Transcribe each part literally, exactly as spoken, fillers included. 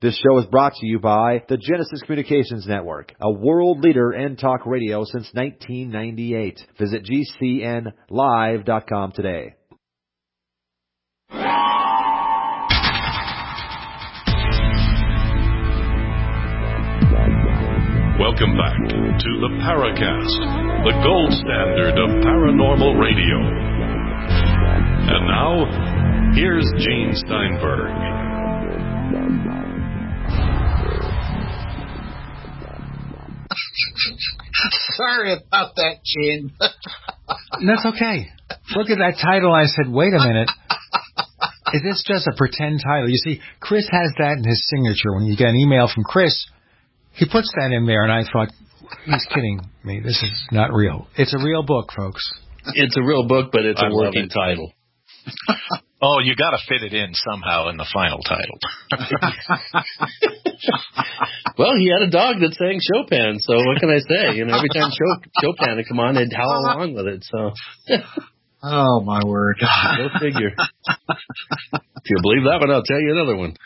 This show is brought to you by the Genesis Communications Network, a world leader in talk radio since nineteen ninety-eight. Visit G C N live dot com today. Welcome back to the Paracast, the gold standard of paranormal radio. And now, here's Gene Steinberg. Sorry about that, Gene. That's okay. Look at that title. I said, wait a minute. Is this just a pretend title? You see, Chris has that in his signature. When you get an email from Chris, he puts that in there, and I thought, he's kidding me. This is not real. It's a real book, folks. It's a real book, but it's I a working title. Oh, you got to fit it in somehow in the final title. Well, he had a dog that sang Chopin, so what can I say? You know, every time Chopin would come on, they'd howl along with it. So, oh my word! Go figure. If you believe that one, I'll tell you another one.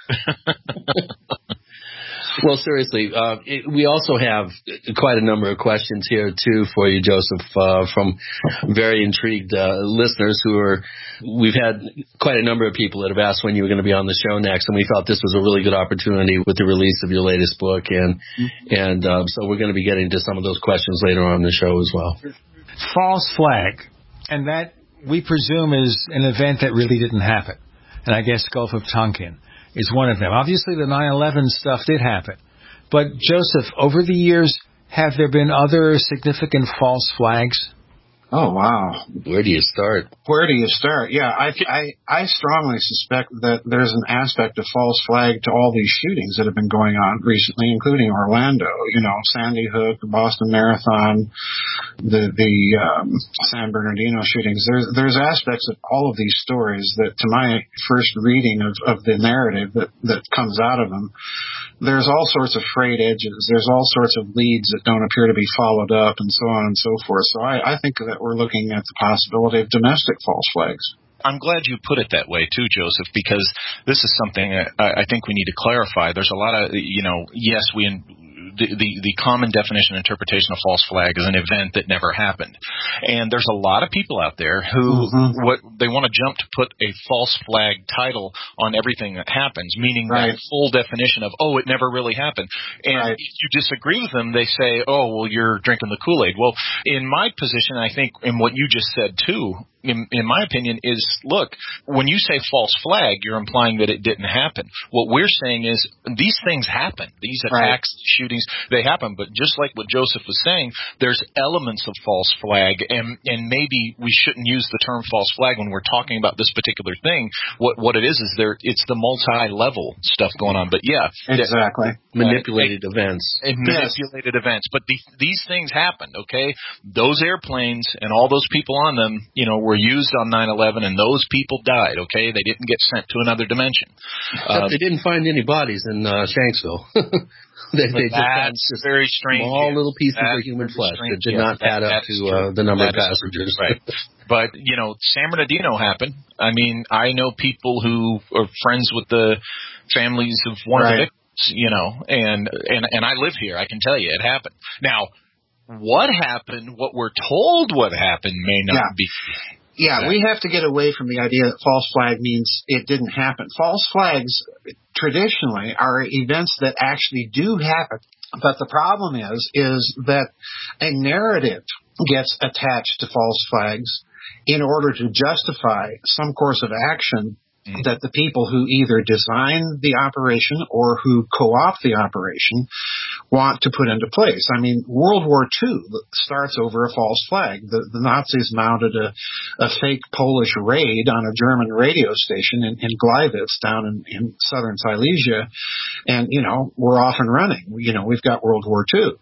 Well, seriously, uh, it, we also have quite a number of questions here, too, for you, Joseph, uh, from very intrigued uh, listeners who are – we've had quite a number of people that have asked when you were going to be on the show next, and we thought this was a really good opportunity with the release of your latest book, and and uh, so we're going to be getting to some of those questions later on in the show as well. False flag, and that we presume is an event that really didn't happen, and I guess Gulf of Tonkin is one of them. Obviously, the nine eleven stuff did happen. But, Joseph, over the years, have there been other significant false flags? Oh, wow. Where do you start? Where do you start? Yeah, I, I, I strongly suspect that there's an aspect of false flag to all these shootings that have been going on recently, including Orlando, you know, Sandy Hook, the Boston Marathon, the the um, San Bernardino shootings. There's there's aspects of all of these stories that, to my first reading of, of the narrative that, that comes out of them, there's all sorts of frayed edges. There's all sorts of leads that don't appear to be followed up, and so on and so forth. So I, I think that we're looking at the possibility of domestic false flags. I'm glad you put it that way, too, Joseph, because this is something I, I think we need to clarify. There's a lot of, you know, yes, we... In, The, the, the common definition and interpretation of false flag is an event that never happened. And there's a lot of people out there who mm-hmm. what they want to jump to put a false flag title on everything that happens, meaning right. that full definition of, oh, it never really happened. And right. if you disagree with them, they say, oh, well, you're drinking the Kool-Aid. Well, in my position, I think, in what you just said, too, in, in my opinion, is, look, when you say false flag, you're implying that it didn't happen. What we're saying is these things happen. These attacks, right. shootings, they happen. But just like what Joseph was saying, there's elements of false flag, and, and maybe we shouldn't use the term false flag when we're talking about this particular thing. What what it is is there it's the multi-level stuff going on. But, yeah. Exactly. That, manipulated uh, events. And manipulated yes. events. But the, these things happened, okay? Those airplanes and all those people on them, you know, were used on nine eleven, and those people died, okay? They didn't get sent to another dimension. Except uh, they didn't find any bodies in uh, Shanksville. they, they just that's just very strange. Small little pieces that's of human flesh strange. that did yeah, not add that, up to uh, the number that of passengers. Right. But, you know, San Bernardino happened. I mean, I know people who are friends with the families of one right. of the victims, you know, and, and, and I live here. I can tell you it happened. Now, what happened, what we're told what happened may not yeah. be. Yeah, right. we have to get away from the idea that false flag means it didn't happen. False flags traditionally are events that actually do happen. But the problem is, is that a narrative gets attached to false flags in order to justify some course of action that the people who either design the operation or who co-opt the operation want to put into place. I mean, World War Two starts over a false flag. The, the Nazis mounted a, a fake Polish raid on a German radio station in, in Gleiwitz down in, in southern Silesia, and, you know, we're off and running. You know, we've got World War Two.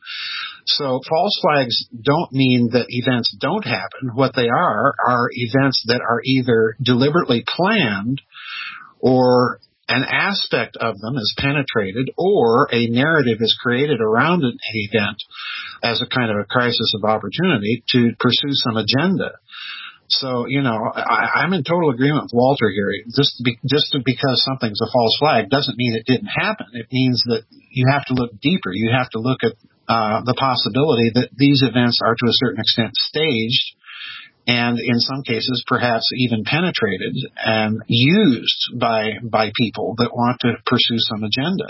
So false flags don't mean that events don't happen. What they are are events that are either deliberately planned or an aspect of them is penetrated, or a narrative is created around an event as a kind of a crisis of opportunity to pursue some agenda. So, you know, I, I'm in total agreement with Walter here. Just, be, just because something's a false flag doesn't mean it didn't happen. It means that you have to look deeper. You have to look at uh, the possibility that these events are to a certain extent staged, and in some cases perhaps even penetrated and used by by people that want to pursue some agenda.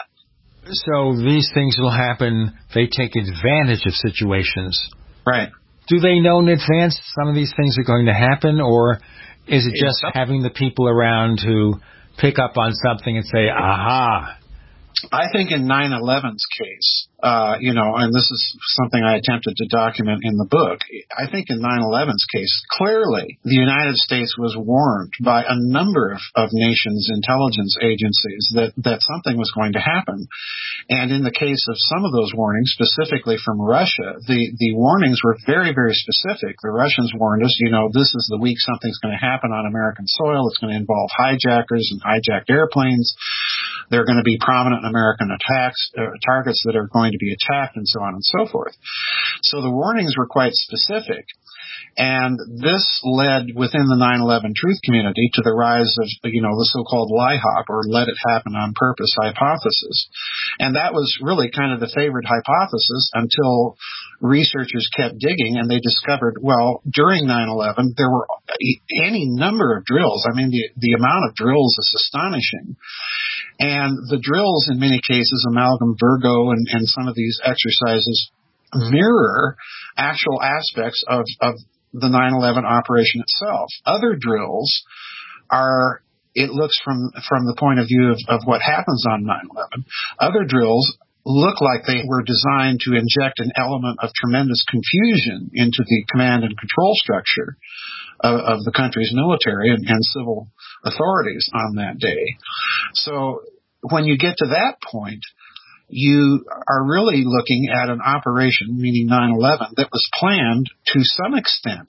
So these things will happen. They take advantage of situations. Right. Do they know in advance some of these things are going to happen, or is it just having the people around who pick up on something and say, aha? I think in nine eleven's case, uh, you know, and this is something I attempted to document in the book, I think in nine eleven's case, clearly the United States was warned by a number of, of nations' intelligence agencies that, that something was going to happen. And in the case of some of those warnings, specifically from Russia, the, the warnings were very, very specific. The Russians warned us, you know, this is the week something's going to happen on American soil. It's going to involve hijackers and hijacked airplanes. There are going to be prominent American attacks, uh, targets that are going to be attacked, and so on and so forth. So the warnings were quite specific. And this led within the nine eleven truth community to the rise of, you know, the so-called LIHOP, or let it happen on purpose hypothesis. And that was really kind of the favored hypothesis until researchers kept digging and they discovered, well, during nine eleven, there were any number of drills. I mean, the, the amount of drills is astonishing. And the drills, in many cases, Amalgam Virgo and, and some of these exercises mirror actual aspects of, of the nine eleven operation itself. Other drills are, it looks from, from the point of view of, of what happens on nine eleven. Other drills look like they were designed to inject an element of tremendous confusion into the command and control structure of, of the country's military and, and civil authorities on that day. So when you get to that point, you are really looking at an operation, meaning nine eleven, that was planned to some extent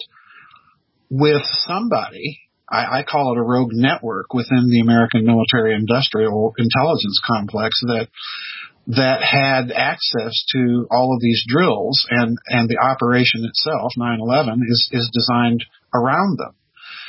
with somebody, I, I call it a rogue network within the American military industrial intelligence complex that that had access to all of these drills, and, and the operation itself, nine eleven, is, is designed around them.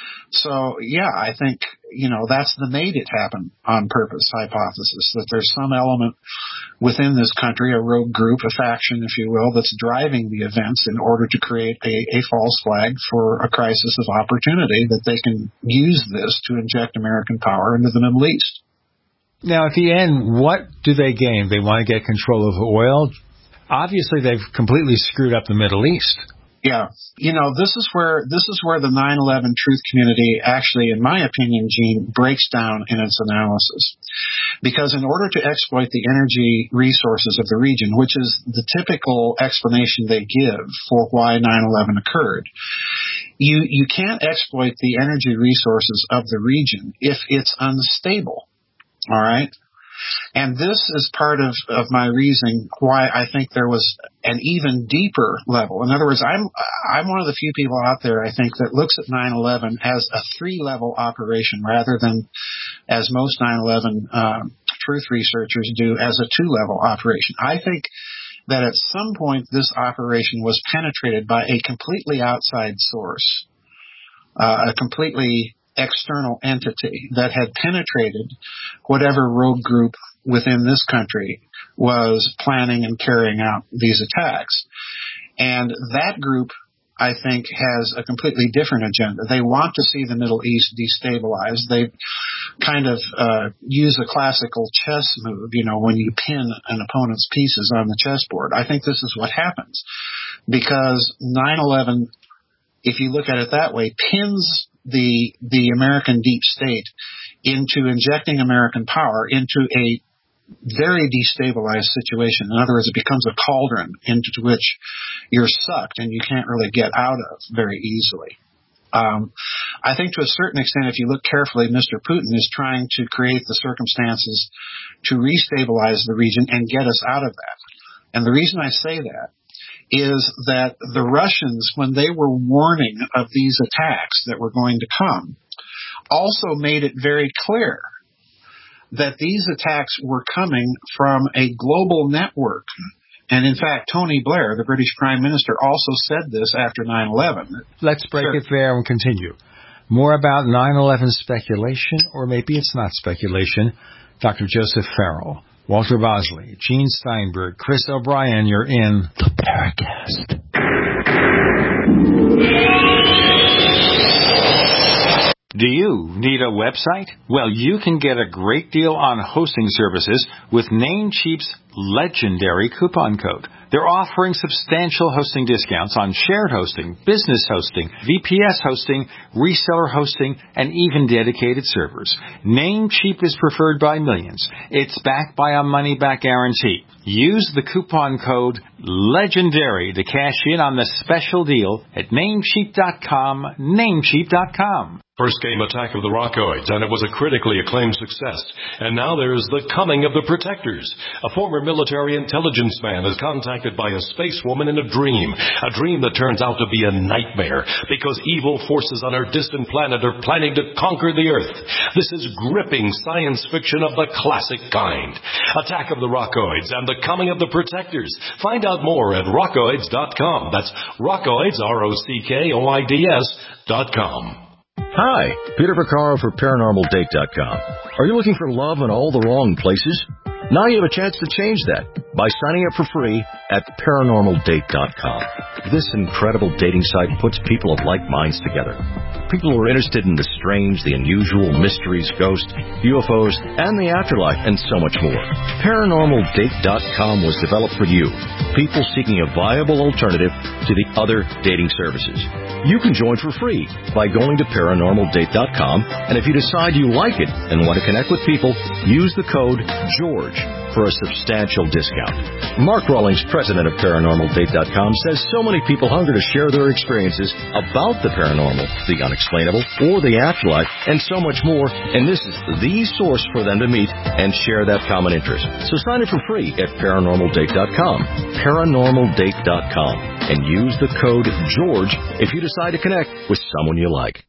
So, yeah, I think, you know, that's the made it happen on purpose hypothesis, that there's some element within this country, a rogue group, a faction, if you will, that's driving the events in order to create a, a false flag for a crisis of opportunity, that they can use this to inject American power into the Middle East. Now, at the end, what do they gain? They want to get control of oil. Obviously, they've completely screwed up the Middle East. Yeah. You know, this is where this is where the nine eleven truth community actually, in my opinion, Gene, breaks down in its analysis. Because in order to exploit the energy resources of the region, which is the typical explanation they give for why nine eleven occurred, you, you can't exploit the energy resources of the region if it's unstable. All right? And this is part of, of my reasoning why I think there was an even deeper level. In other words, I'm I'm one of the few people out there, I think, that looks at nine eleven as a three-level operation rather than, as most nine eleven uh, truth researchers do, as a two-level operation. I think that at some point this operation was penetrated by a completely outside source, uh, a completely external entity that had penetrated whatever rogue group within this country was planning and carrying out these attacks. And that group, I think, has a completely different agenda. They want to see the Middle East destabilized. They kind of uh, use a classical chess move, you know, when you pin an opponent's pieces on the chessboard. I think this is what happens because nine eleven, if you look at it that way, pins the the American deep state into injecting American power into a very destabilized situation. In other words, it becomes a cauldron into which you're sucked and you can't really get out of very easily. Um, I think to a certain extent, if you look carefully, Mister Putin is trying to create the circumstances to restabilize the region and get us out of that. And the reason I say that is that the Russians, when they were warning of these attacks that were going to come, also made it very clear that these attacks were coming from a global network And in fact, Tony Blair, the British Prime Minister, also said this after nine eleven. Let's break Sure. it there and continue. More about nine eleven speculation, or maybe it's not speculation. Doctor Joseph Farrell, Walter Bosley, Gene Steinberg, Chris O'Brien, you're in the Paracast. Do you need a website? Well, you can get a great deal on hosting services with Namecheap's legendary coupon code. They're offering substantial hosting discounts on shared hosting, business hosting, V P S hosting, reseller hosting, and even dedicated servers. Namecheap is preferred by millions. It's backed by a money-back guarantee. Use the coupon code LEGENDARY to cash in on the special deal at namecheap dot com, namecheap dot com. First came Attack of the Rockoids, and it was a critically acclaimed success. And now there's The Coming of the Protectors. A former military intelligence man is contacted by a space woman in a dream. A dream that turns out to be a nightmare, because evil forces on her distant planet are planning to conquer the Earth. This is gripping science fiction of the classic kind. Attack of the Rockoids and The Coming of the Protectors. Find out more at rockoids dot com. That's Rockoids, R O C K O I D S dot com. Hi, Peter Vaccaro for Paranormal Date dot com. Are you looking for love in all the wrong places? Now you have a chance to change that by signing up for free at Paranormal Date dot com. This incredible dating site puts people of like minds together. People who are interested in the strange, the unusual, mysteries, ghosts, U F Os, and the afterlife, and so much more. Paranormal Date dot com was developed for you, people seeking a viable alternative to the other dating services. You can join for free by going to Paranormal Date dot com, and if you decide you like it and want to connect with people, use the code GEORGE for a substantial discount. Mark Rawlings, president of Paranormal Date dot com, says so many people hunger to share their experiences about the paranormal, the unexplainable, or the afterlife, and so much more, and this is the source for them to meet and share that common interest. So sign up for free at Paranormal Date dot com, Paranormal Date dot com, and use the code GEORGE if you decide to connect with someone you like.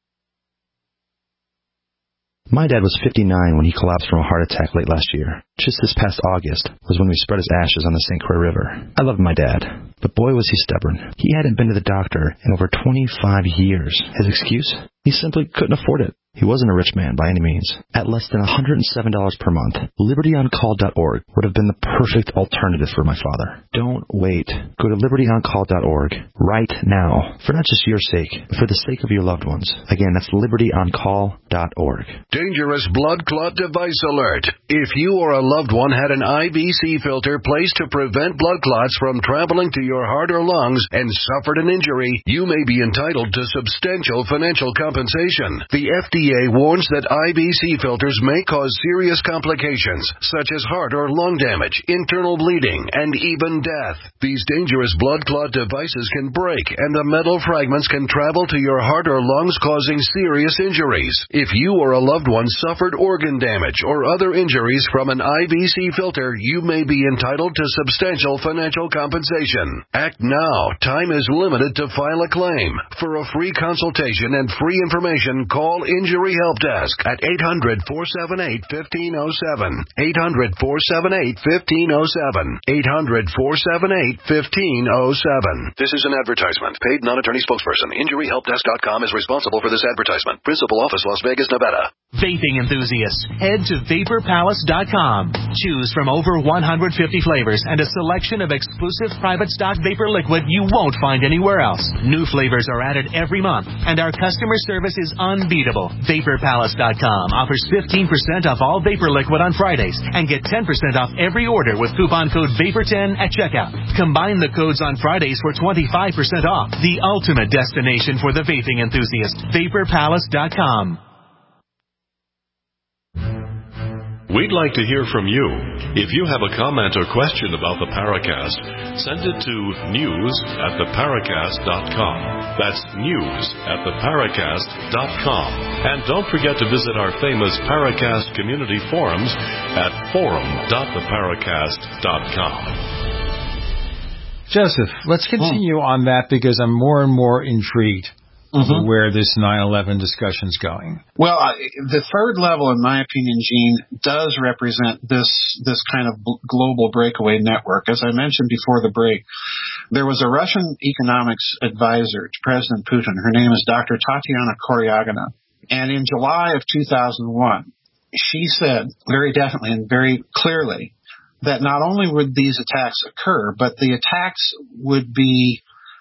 My dad was fifty-nine when he collapsed from a heart attack late last year. Just this past August was when we spread his ashes on the Saint Croix River. I loved my dad, but boy was he stubborn. He hadn't been to the doctor in over twenty-five years. His excuse? He simply couldn't afford it. He wasn't a rich man by any means. At less than one hundred seven dollars per month, liberty on call dot org would have been the perfect alternative for my father. Don't wait. Go to liberty on call dot org right now, for not just your sake, but for the sake of your loved ones. Again, that's liberty on call dot org. Dangerous blood clot device alert. If you or a loved one had an I V C filter placed to prevent blood clots from traveling to your heart or lungs and suffered an injury, you may be entitled to substantial financial compensation. The F D A warns that I V C filters may cause serious complications, such as heart or lung damage, internal bleeding, and even death. These dangerous blood clot devices can break, and the metal fragments can travel to your heart or lungs, causing serious injuries. If you or a loved one suffered organ damage or other injuries from an I V C filter, you may be entitled to substantial financial compensation. Act now. Time is limited to file a claim. For a free consultation and free information, call Injury Help Desk at eight hundred, four seven eight, one five zero seven. eight hundred, four seven eight, one five zero seven. eight hundred, four seven eight, one five zero seven. This is an advertisement. Paid non-attorney spokesperson. Injury Help Desk dot com is responsible for this advertisement. Principal office, Las Vegas, Nevada. Vaping enthusiasts, head to vapor palace dot com. Choose from over one hundred fifty flavors and a selection of exclusive private stock vapor liquid you won't find anywhere else. New flavors are added every month, and our customer service is unbeatable. vapor palace dot com offers fifteen percent off all vapor liquid on Fridays and get ten percent off every order with coupon code vapor ten at checkout. Combine the codes on Fridays for twenty-five percent off. The ultimate destination for the vaping enthusiast. vapor palace dot com. We'd like to hear from you. If you have a comment or question about the Paracast, send it to news at the paracast dot com. That's news at the paracast dot com. And don't forget to visit our famous Paracast community forums at forum dot the paracast dot com. Joseph, let's continue on that because I'm more and more intrigued. mm-hmm. where this nine eleven discussion's going? Well, uh, the third level, in my opinion, Gene, does represent this this kind of b- global breakaway network. As I mentioned before the break, there was a Russian economics advisor to President Putin. Her name is Doctor Tatiana Koryagina. And in July of two thousand one, she said very definitely and very clearly that not only would these attacks occur, but the attacks would be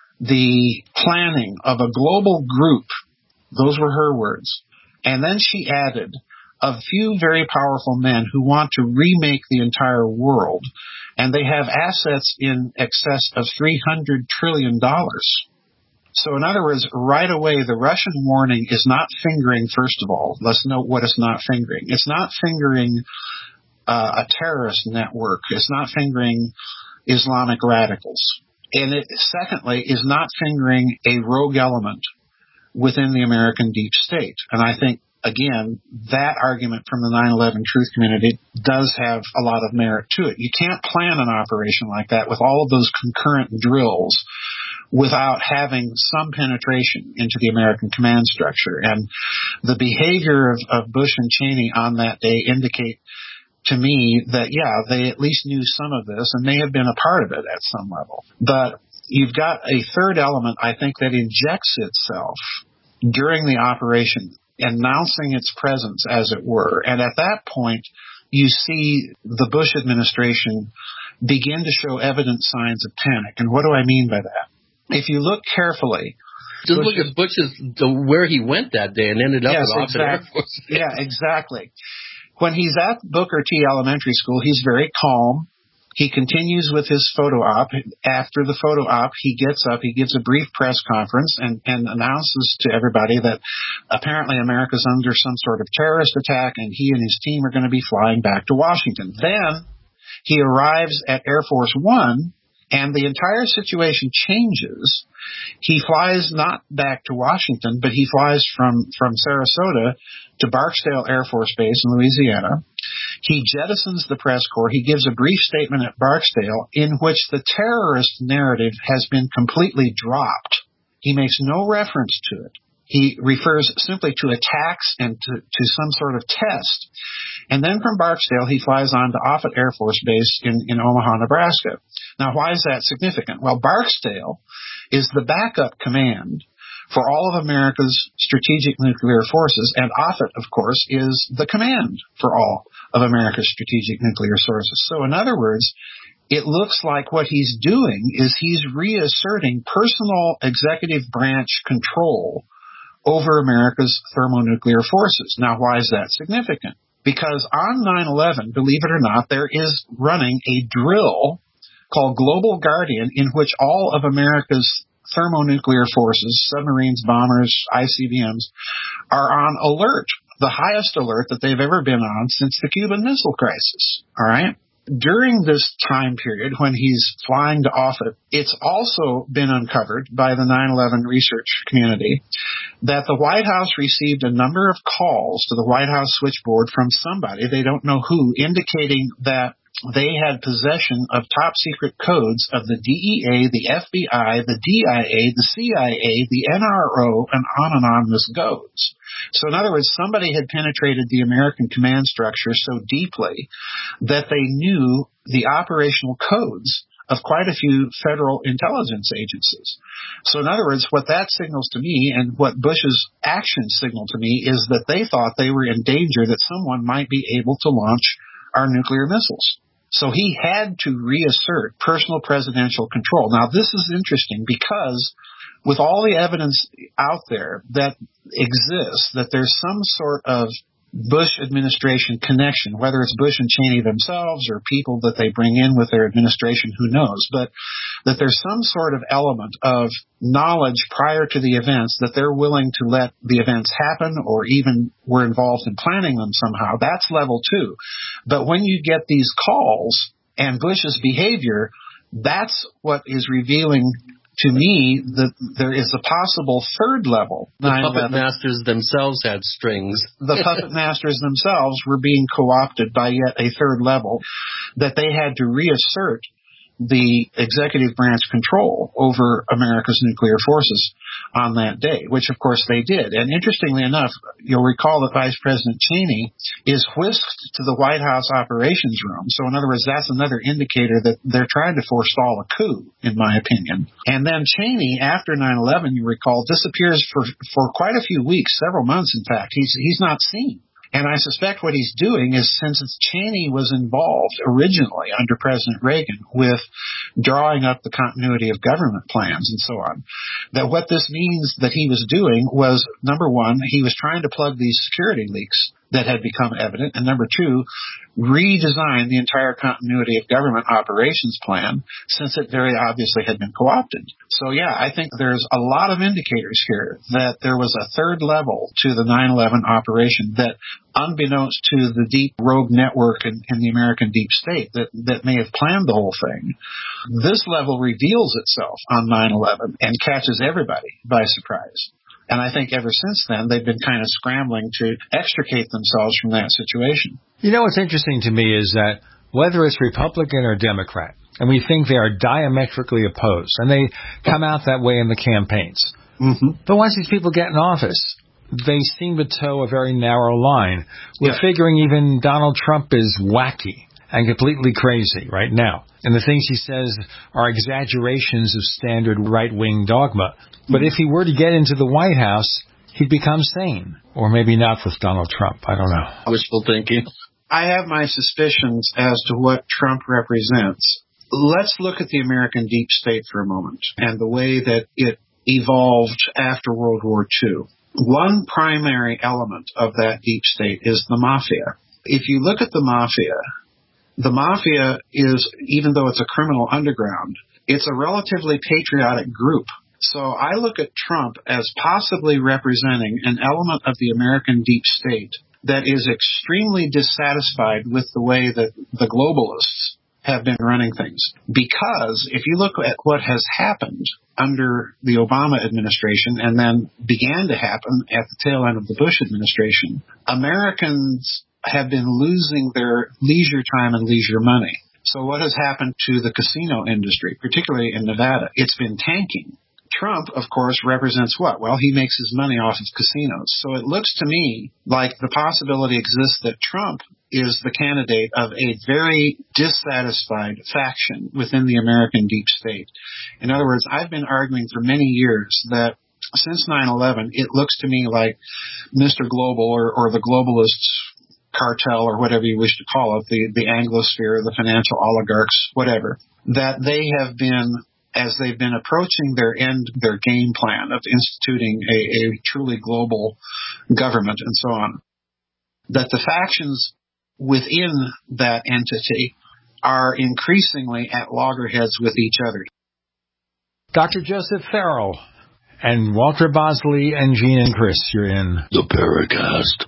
the planning of a global group. Those were her words. And then she added, a few very powerful men who want to remake the entire world, and they have assets in excess of three hundred trillion dollars. So in other words, right away, the Russian warning is not fingering, first of all, let's note what it's not fingering. It's not fingering uh, a terrorist network. It's not fingering Islamic radicals. And it, secondly, is not fingering a rogue element within the American deep state. And I think, again, that argument from the nine eleven truth community does have a lot of merit to it. You can't plan an operation like that with all of those concurrent drills without having some penetration into the American command structure. And the behavior of, of Bush and Cheney on that day indicate to me that, yeah, they at least knew some of this and may have been a part of it at some level. But you've got a third element, I think, that injects itself during the operation, announcing its presence, as it were. And at that point, you see the Bush administration begin to show evident signs of panic. And what do I mean by that? If you look carefully, just Bush look at Bush's where he went that day and ended up yes, at exactly. Air Force. Yeah, exactly. When he's at Booker T Elementary School, he's very calm. He continues with his photo op. After the photo op, he gets up, he gives a brief press conference and, and announces to everybody that apparently America's under some sort of terrorist attack and he and his team are going to be flying back to Washington. Then he arrives at Air Force One and the entire situation changes. He flies not back to Washington, but he flies from, from Sarasota to Barksdale Air Force Base in Louisiana. He jettisons the press corps. He gives a brief statement at Barksdale in which the terrorist narrative has been completely dropped. He makes no reference to it. He refers simply to attacks and to, to some sort of test. And then from Barksdale, he flies on to Offutt Air Force Base in, in Omaha, Nebraska. Now, why is that significant? Well, Barksdale is the backup command for all of America's strategic nuclear forces, and Offutt, of course, is the command for all of America's strategic nuclear sources. So, in other words, it looks like what he's doing is he's reasserting personal executive branch control over America's thermonuclear forces. Now, why is that significant? Because on nine eleven, believe it or not, there is running a drill called Global Guardian in which all of America's thermonuclear forces, submarines, bombers, I C B Ms, are on alert, the highest alert that they've ever been on since the Cuban Missile Crisis. All right? During this time period when he's flying to Offutt, it's also been uncovered by the nine eleven research community that the White House received a number of calls to the White House switchboard from somebody, they don't know who, indicating that they had possession of top secret codes of the D E A, the F B I, the D I A, the C I A, the N R O, and on and on this goes. So in other words, somebody had penetrated the American command structure so deeply that they knew the operational codes of quite a few federal intelligence agencies. So in other words, what that signals to me and what Bush's actions signal to me is that they thought they were in danger that someone might be able to launch our nuclear missiles. So he had to reassert personal presidential control. Now, this is interesting because with all the evidence out there that exists, that there's some sort of Bush administration connection, whether it's Bush and Cheney themselves or people that they bring in with their administration, who knows, but that there's some sort of element of knowledge prior to the events that they're willing to let the events happen or even were involved in planning them somehow. That's level two. But when you get these calls and Bush's behavior, that's what is revealing to me that there is a possible third level. The puppet masters themselves had strings. The puppet masters themselves were being co-opted by yet a third level, that they had to reassert the executive branch control over America's nuclear forces on that day, which of course they did. And interestingly enough, you'll recall that Vice President Cheney is whisked to the White House operations room. So in other words, that's another indicator that they're trying to forestall a coup, in my opinion. And then Cheney, after nine eleven, you recall, disappears for, for quite a few weeks, several months in fact. He's, he's not seen. And I suspect what he's doing is, since it's Cheney was involved originally under President Reagan with drawing up the continuity of government plans and so on, that what this means that he was doing was, number one, he was trying to plug these security leaks that had become evident, and number two, redesign the entire continuity of government operations plan, since it very obviously had been co-opted. So yeah, I think there's a lot of indicators here that there was a third level to the nine eleven operation that, unbeknownst to the deep rogue network in, in the American deep state that, that may have planned the whole thing, this level reveals itself on nine eleven and catches everybody by surprise. And I think ever since then, they've been kind of scrambling to extricate themselves from that situation. You know, what's interesting to me is that whether it's Republican or Democrat, and we think they are diametrically opposed, and they come out that way in the campaigns. Mm-hmm. But once these people get in office, they seem to toe a very narrow line. We're yeah. figuring even Donald Trump is wacky and completely crazy right now. And the things he says are exaggerations of standard right-wing dogma. But if he were to get into the White House, he'd become sane. Or maybe not with Donald Trump. I don't know. Wishful thinking. I have my suspicions as to what Trump represents. Let's look at the American deep state for a moment and the way that it evolved after World War Two. One primary element of that deep state is the mafia. If you look at the mafia, the mafia is, even though it's a criminal underground, it's a relatively patriotic group. So I look at Trump as possibly representing an element of the American deep state that is extremely dissatisfied with the way that the globalists have been running things. Because if you look at what has happened under the Obama administration and then began to happen at the tail end of the Bush administration, Americans have been losing their leisure time and leisure money. So what has happened to the casino industry, particularly in Nevada? It's been tanking. Trump, of course, represents what? Well, he makes his money off of casinos. So it looks to me like the possibility exists that Trump is the candidate of a very dissatisfied faction within the American deep state. In other words, I've been arguing for many years that since nine eleven, it looks to me like Mister Global or, or the globalists cartel or whatever you wish to call it, the, the Anglosphere, the financial oligarchs, whatever, that they have been, as they've been approaching their end, their game plan of instituting a, a truly global government and so on, that the factions within that entity are increasingly at loggerheads with each other. Doctor Joseph Farrell and Walter Bosley and Gene and Chris, you're in the Paracast.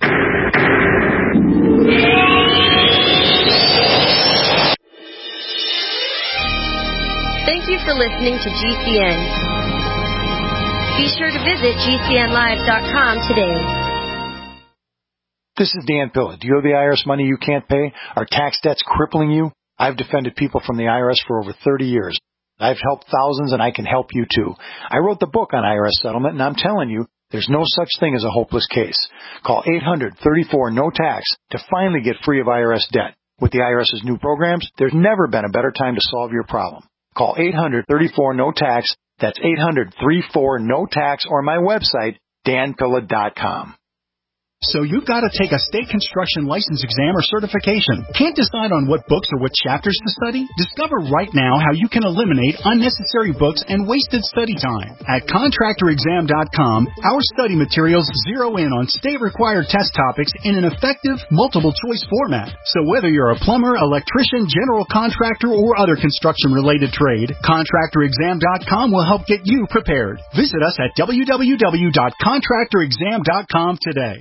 Thank you for listening to G C N. Be sure to visit G C N live dot com today. This is Dan Pilla. Do you owe the I R S money you can't pay? Are tax debts crippling you? I've defended people from the I R S for over thirty years. I've helped thousands, and I can help you too. I wrote the book on I R S settlement, and I'm telling you, there's no such thing as a hopeless case. Call eight hundred, thirty-four, no tax to finally get free of I R S debt. With the IRS's new programs, there's never been a better time to solve your problem. Call eight hundred, thirty-four, no tax. That's eight hundred, thirty-four, no tax, or my website, dan pilla dot com. So you've got to take a state construction license exam or certification. Can't decide on what books or what chapters to study? Discover right now how you can eliminate unnecessary books and wasted study time. At contractor exam dot com, our study materials zero in on state-required test topics in an effective, multiple-choice format. So whether you're a plumber, electrician, general contractor, or other construction-related trade, contractor exam dot com will help get you prepared. Visit us at w w w dot contractor exam dot com today.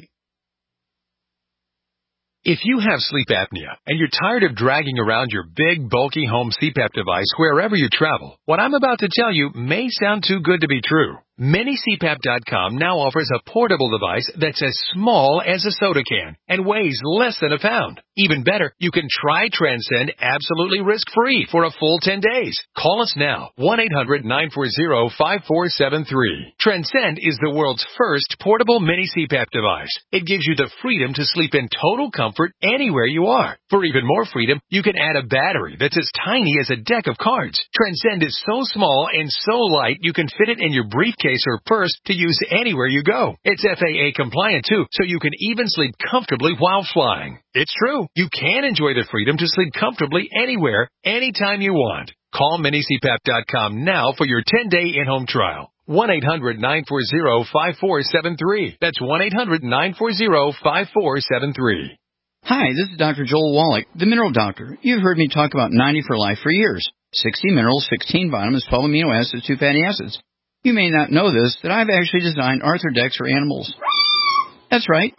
If you have sleep apnea and you're tired of dragging around your big, bulky home C PAP device wherever you travel, what I'm about to tell you may sound too good to be true. Mini C PAP dot com now offers a portable device that's as small as a soda can and weighs less than a pound. Even better, you can try Transcend absolutely risk-free for a full ten days. Call us now, one eight hundred nine four zero five four seven three. Transcend is the world's first portable mini C PAP device. It gives you the freedom to sleep in total comfort anywhere you are. For even more freedom, you can add a battery that's as tiny as a deck of cards. Transcend is so small and so light you can fit it in your briefcase or purse to use anywhere you go. It's F A A compliant too, so you can even sleep comfortably while flying. It's true. You can enjoy the freedom to sleep comfortably anywhere, anytime you want. Call Mini C PAP dot com now for your ten-day in-home trial. one eight hundred nine four zero five four seven three. That's one eight hundred nine four zero five four seven three. Hi, this is Doctor Joel Wallach, the Mineral Doctor. You've heard me talk about ninety for Life for years. sixty minerals, sixteen vitamins, twelve amino acids, two fatty acids. You may not know this, but I've actually designed Arthrodex for animals. That's right.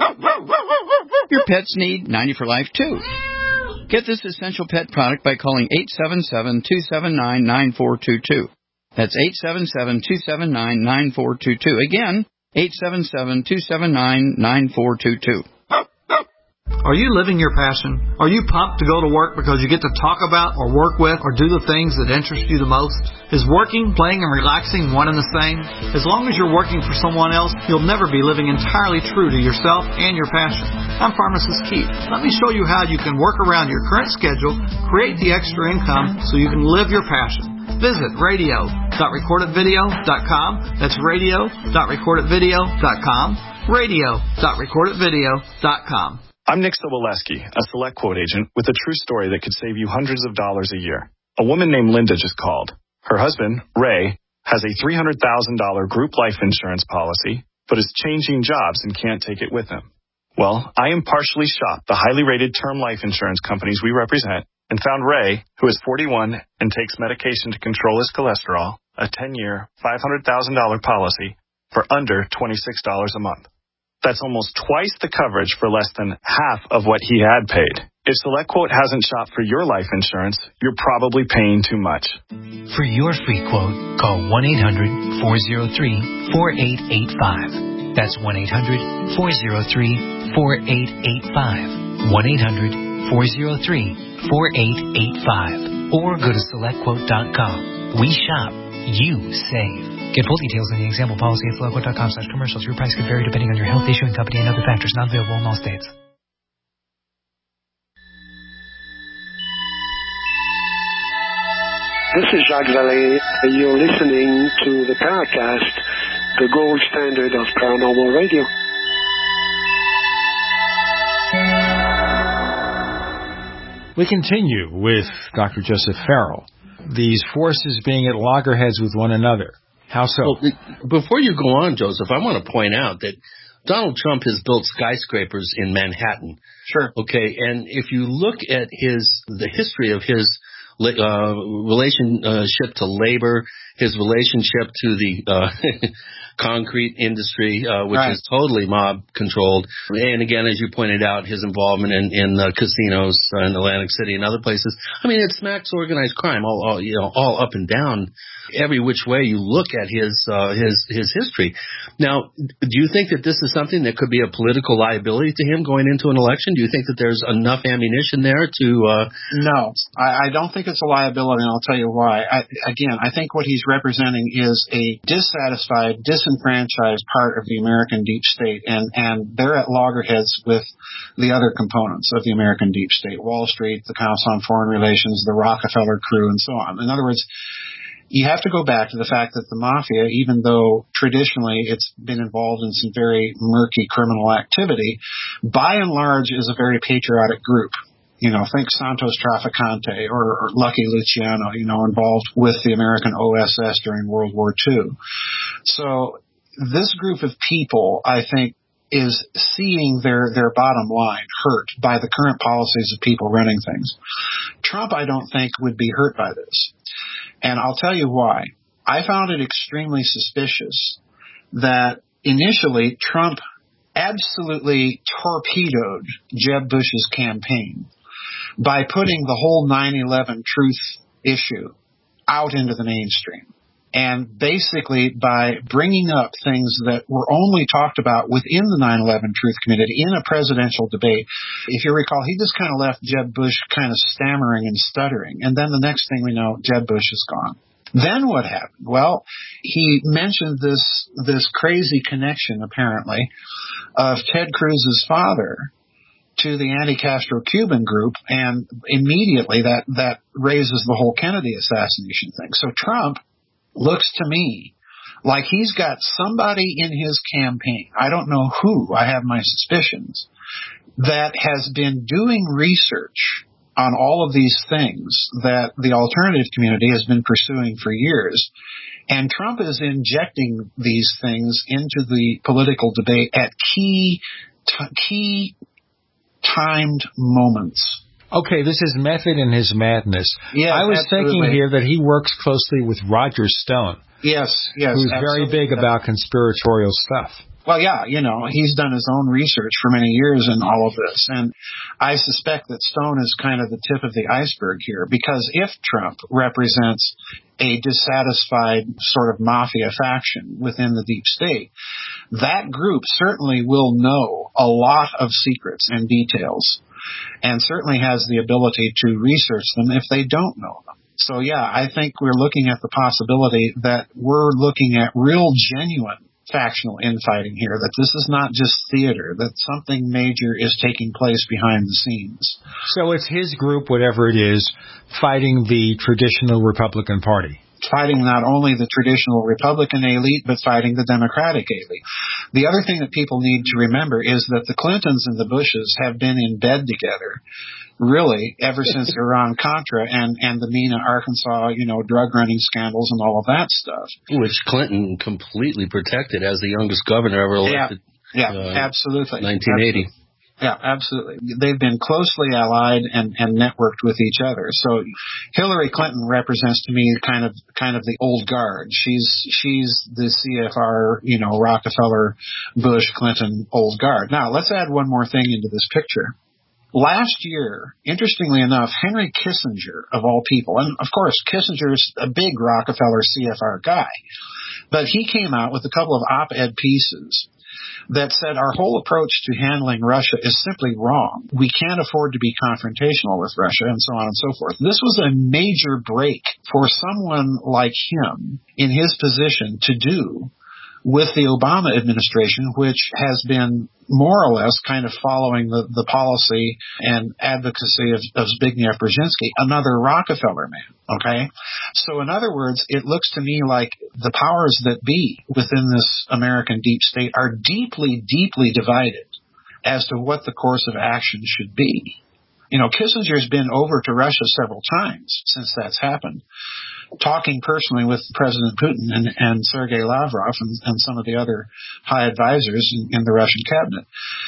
Your pets need ninety for Life, too. Get this essential pet product by calling eight seven seven, two seven nine, nine four two two. That's eight seven seven, two seven nine, nine four two two. Again, eight seven seven, two seven nine, nine four two two. Are you living your passion? Are you pumped to go to work because you get to talk about or work with or do the things that interest you the most? Is working, playing, and relaxing one and the same? As long as you're working for someone else, you'll never be living entirely true to yourself and your passion. I'm Pharmacist Keith. Let me show you how you can work around your current schedule, create the extra income so you can live your passion. Visit radio dot record it video dot com. That's radio dot record it video dot com. radio dot record it video dot com. I'm Nick Soboleski, a Select Quote agent with a true story that could save you hundreds of dollars a year. A woman named Linda just called. Her husband, Ray, has a three hundred thousand dollars group life insurance policy, but is changing jobs and can't take it with him. Well, I impartially shopped the highly rated term life insurance companies we represent and found Ray, who is forty-one and takes medication to control his cholesterol, a ten-year, five hundred thousand dollars policy for under twenty-six dollars a month. That's almost twice the coverage for less than half of what he had paid. If SelectQuote hasn't shopped for your life insurance, you're probably paying too much. For your free quote, call one eight hundred, four oh three, four eight eight five. That's one eight hundred, four oh three, four eight eight five. one eight hundred, four oh three, four eight eight five. Or go to select quote dot com. We shop. You save. Get full details in the example policy at select quote dot com slash commercials. Your price could vary depending on your health, issuing company, and other factors not available in all states. This is Jacques Vallée. You're listening to the Paracast, the gold standard of paranormal radio. We continue with Doctor Joseph Farrell. These forces being at loggerheads with one another. How so? Well, before you go on, Joseph, I want to point out that Donald Trump has built skyscrapers in Manhattan. Sure. Okay, and if you look at his the history of his uh, relationship to labor, his relationship to the uh, concrete industry, uh, which right. is totally mob controlled. And again, as you pointed out, his involvement in, in uh, casinos uh, in Atlantic City and other places. I mean, it smacks organized crime all, all you know, all up and down. Every which way you look at his uh, his his history. Now, do you think that this is something that could be a political liability to him going into an election? Do you think that there's enough ammunition there to? Uh... No, I, I don't think it's a liability, and I'll tell you why. I, again, I think what he's representing is a dissatisfied, disenfranchised part of the American deep state, and and they're at loggerheads with the other components of the American deep state: Wall Street, the Council on Foreign Relations, the Rockefeller crew, and so on. In other words, you have to go back to the fact that the mafia, even though traditionally it's been involved in some very murky criminal activity, by and large is a very patriotic group. You know, think Santos Trafficante or, or Lucky Luciano, you know, involved with the American O S S during World War Two. So this group of people, I think, is seeing their, their bottom line hurt by the current policies of people running things. Trump, I don't think, would be hurt by this. And I'll tell you why. I found it extremely suspicious that initially Trump absolutely torpedoed Jeb Bush's campaign by putting the whole nine eleven truth issue out into the mainstream. And basically, by bringing up things that were only talked about within the nine eleven Truth Community in a presidential debate, if you recall, he just kind of left Jeb Bush kind of stammering and stuttering. And then the next thing we know, Jeb Bush is gone. Then what happened? Well, he mentioned this this crazy connection, apparently, of Ted Cruz's father to the anti-Castro Cuban group, and immediately that, that raises the whole Kennedy assassination thing. So Trump looks to me like he's got somebody in his campaign, I don't know who, I have my suspicions, that has been doing research on all of these things that the alternative community has been pursuing for years. And Trump is injecting these things into the political debate at key, t- key timed moments. Okay, this is method in his madness. Yes, I was absolutely. thinking here that he works closely with Roger Stone. Yes, yes. Who's absolutely. very big about conspiratorial stuff. Well, yeah, you know, he's done his own research for many years in all of this. And I suspect that Stone is kind of the tip of the iceberg here, because if Trump represents a dissatisfied sort of mafia faction within the deep state, that group certainly will know a lot of secrets and details, and certainly has the ability to research them if they don't know them. So, yeah, I think we're looking at the possibility that we're looking at real, genuine factional infighting here, that this is not just theater, that something major is taking place behind the scenes. So it's his group, whatever it is, fighting the traditional Republican Party. Fighting not only the traditional Republican elite, but fighting the Democratic elite. The other thing that people need to remember is that the Clintons and the Bushes have been in bed together, really, ever since Iran-Contra and, and the Mena, Arkansas, you know, drug running scandals and all of that stuff. Which Clinton completely protected as the youngest governor ever elected. Yeah, yeah, uh, absolutely. nineteen eighty. Absolutely. Yeah, absolutely. They've been closely allied and, and networked with each other. So Hillary Clinton represents to me kind of kind of the old guard. She's she's the C F R, you know, Rockefeller, Bush, Clinton old guard. Now, let's add one more thing into this picture. Last year, interestingly enough, Henry Kissinger, of all people, and of course Kissinger's a big Rockefeller C F R guy, but he came out with a couple of op-ed pieces that said our whole approach to handling Russia is simply wrong. We can't afford to be confrontational with Russia, and so on and so forth. This was a major break for someone like him in his position to do with the Obama administration, which has been more or less kind of following the, the policy and advocacy of, of Zbigniew Brzezinski, another Rockefeller man, okay? So in other words, it looks to me like the powers that be within this American deep state are deeply, deeply divided as to what the course of action should be. You know, Kissinger's been over to Russia several times since that's happened, talking personally with President Putin and, and Sergei Lavrov and, and some of the other high advisors in, in the Russian cabinet.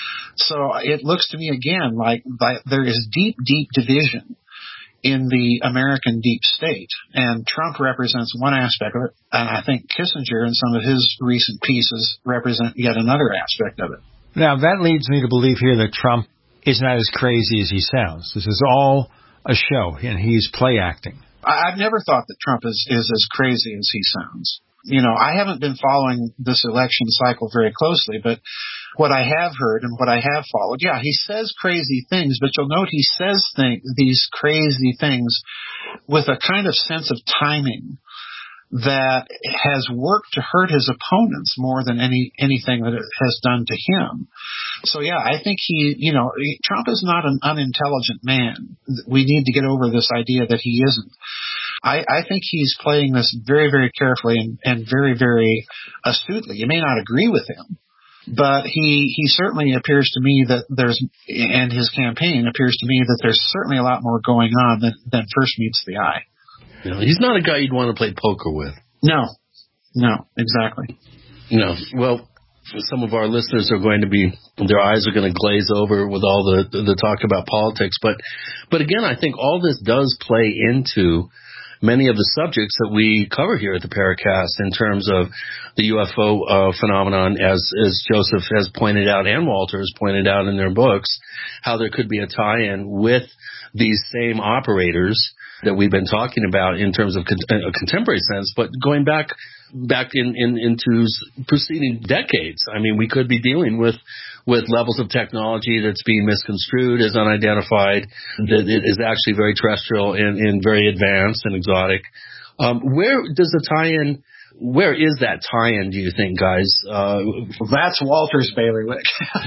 So it looks to me again like, like there is deep, deep division in the American deep state, and Trump represents one aspect of it, and I think Kissinger and some of his recent pieces represent yet another aspect of it. Now, that leads me to believe here that Trump is not as crazy as he sounds. This is all a show, and he's play acting. I've never thought that Trump is, is as crazy as he sounds. You know, I haven't been following this election cycle very closely, but what I have heard and what I have followed, yeah, he says crazy things, but you'll note he says thing, these crazy things with a kind of sense of timing that has worked to hurt his opponents more than any anything that it has done to him. So, yeah, I think he, you know, Trump is not an unintelligent man. We need to get over this idea that he isn't. I, I think he's playing this very, very carefully and, and very, very astutely. You may not agree with him, but he, he certainly appears to me that there's, and his campaign appears to me that there's certainly a lot more going on than, than first meets the eye. You know, he's not a guy you'd want to play poker with. No, no, exactly. No. Well, some of our listeners are going to be, their eyes are going to glaze over with all the, the talk about politics. But, but again, I think all this does play into many of the subjects that we cover here at the Paracast in terms of the U F O uh, phenomenon, as, as Joseph has pointed out and Walter has pointed out in their books, how there could be a tie-in with these same operators that we've been talking about in terms of con- a contemporary sense, but going back back in, in into preceding decades. I mean, we could be dealing with with levels of technology that's being misconstrued as unidentified, that it is actually very terrestrial and, and very advanced and exotic. Um, where does the tie-in, where is that tie-in, do you think, guys? Uh, That's Walter's bailiwick.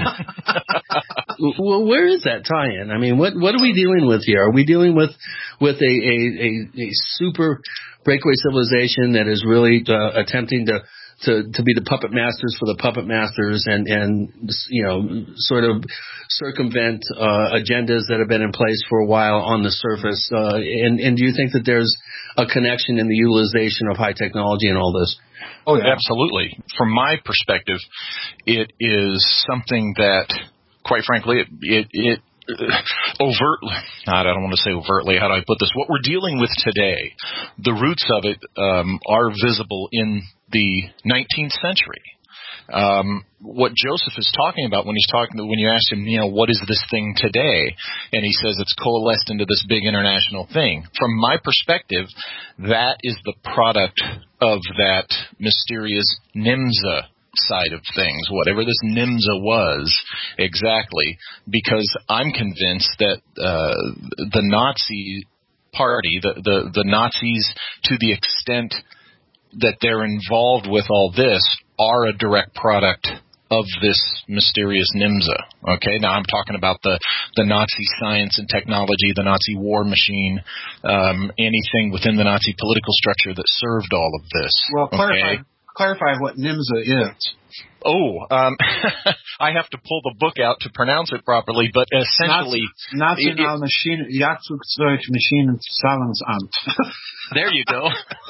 Well, where is that tie-in? I mean, what what are we dealing with here? Are we dealing with with a, a, a, a super breakaway civilization that is really uh, attempting to To, to be the puppet masters for the puppet masters and, and you know, sort of circumvent uh, agendas that have been in place for a while on the surface? Uh, and, and do you think that there's a connection in the utilization of high technology in all this? Oh, yeah. Absolutely. From my perspective, it is something that, quite frankly, it, it, it Uh, overtly, I don't want to say overtly, how do I put this? What we're dealing with today, the roots of it um, are visible in the nineteenth century. Um, what Joseph is talking about when he's talking, when you ask him, you know, what is this thing today? And he says it's coalesced into this big international thing. From my perspective, that is the product of that mysterious NIMSA side of things, whatever this NIMSA was exactly, because I'm convinced that uh, the Nazi party, the, the, the Nazis, to the extent that they're involved with all this, are a direct product of this mysterious NIMSA. Okay, now I'm talking about the, the Nazi science and technology, the Nazi war machine, um, anything within the Nazi political structure that served all of this. Well, clarify. Okay? Clarify what NIMSA is. Oh, um, I have to pull the book out to pronounce it properly, but essentially... National Maschinen, Jagdflugzeugmaschinenzahlungsamt. There you go.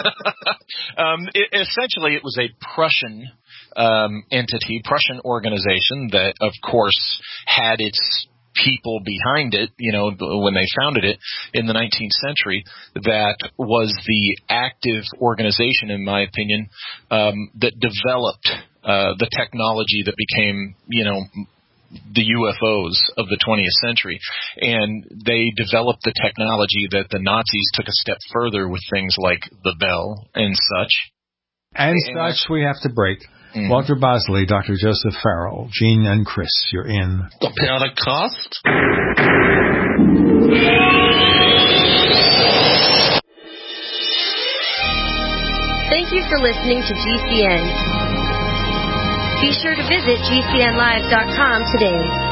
um, it, essentially, it was a Prussian um, entity, Prussian organization that, of course, had its people behind it, you know, when they founded it in the nineteenth century, that was the active organization, in my opinion, um, that developed uh, the technology that became, you know, the U F Os of the twentieth century. And they developed the technology that the Nazis took a step further with things like the Bell and such. And, and such, we have to break. Mm-hmm. Walter Bosley, Doctor Joseph Farrell, Gene and Chris, you're in the Pentecost. Thank you for listening to G C N. Be sure to visit G C N live dot com today.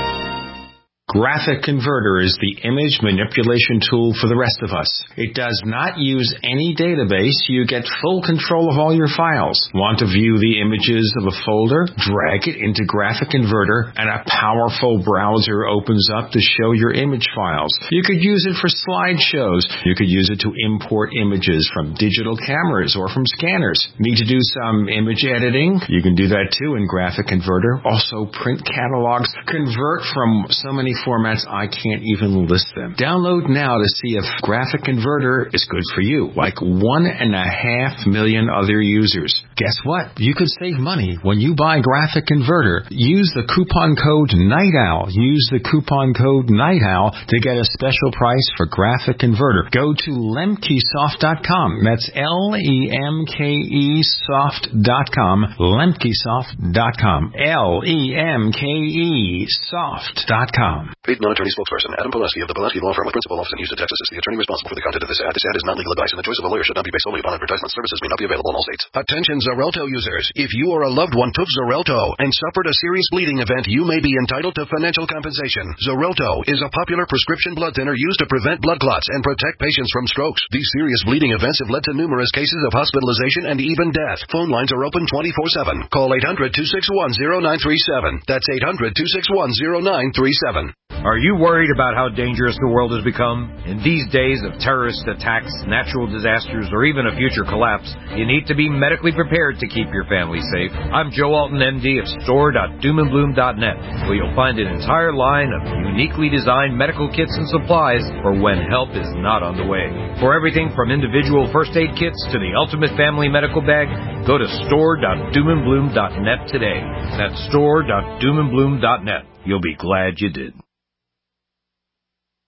Graphic Converter is the image manipulation tool for the rest of us. It does not use any database. You get full control of all your files. Want to view the images of a folder? Drag it into Graphic Converter and a powerful browser opens up to show your image files. You could use it for slideshows. You could use it to import images from digital cameras or from scanners. Need to do some image editing? You can do that too in Graphic Converter. Also print catalogs. Convert from so many formats I can't even list them. Download now to see if Graphic Converter is good for you, like one and a half million other users. Guess what? You could save money when you buy Graphic Converter. Use the coupon code NIGHTOWL. Use the coupon code NIGHTOWL to get a special price for Graphic Converter. Go to lemkesoft dot com. That's L E M K E soft dot com. lemkesoft dot com. L E M K E soft dot com. Paid non-attorney spokesperson Adam Pileski of the Pileski Law Firm with principal office in Houston, Texas is the attorney responsible for the content of this ad. This ad is not legal advice, and the choice of a lawyer should not be based solely upon advertisement. Services may not be available in all states. Attention Xarelto users. If you or a loved one took Xarelto and suffered a serious bleeding event, you may be entitled to financial compensation. Xarelto is a popular prescription blood thinner used to prevent blood clots and protect patients from strokes. These serious bleeding events have led to numerous cases of hospitalization and even death. Phone lines are open twenty-four seven. Call eight hundred, two six one, zero nine three seven. That's eight hundred, two six one, zero nine three seven. Are you worried about how dangerous the world has become? In these days of terrorist attacks, natural disasters, or even a future collapse, you need to be medically prepared to keep your family safe. I'm Joe Alton, M D of store dot doom and bloom dot net, where you'll find an entire line of uniquely designed medical kits and supplies for when help is not on the way. For everything from individual first aid kits to the ultimate family medical bag, go to store dot doom and bloom dot net today. That's store dot doom and bloom dot net. You'll be glad you did.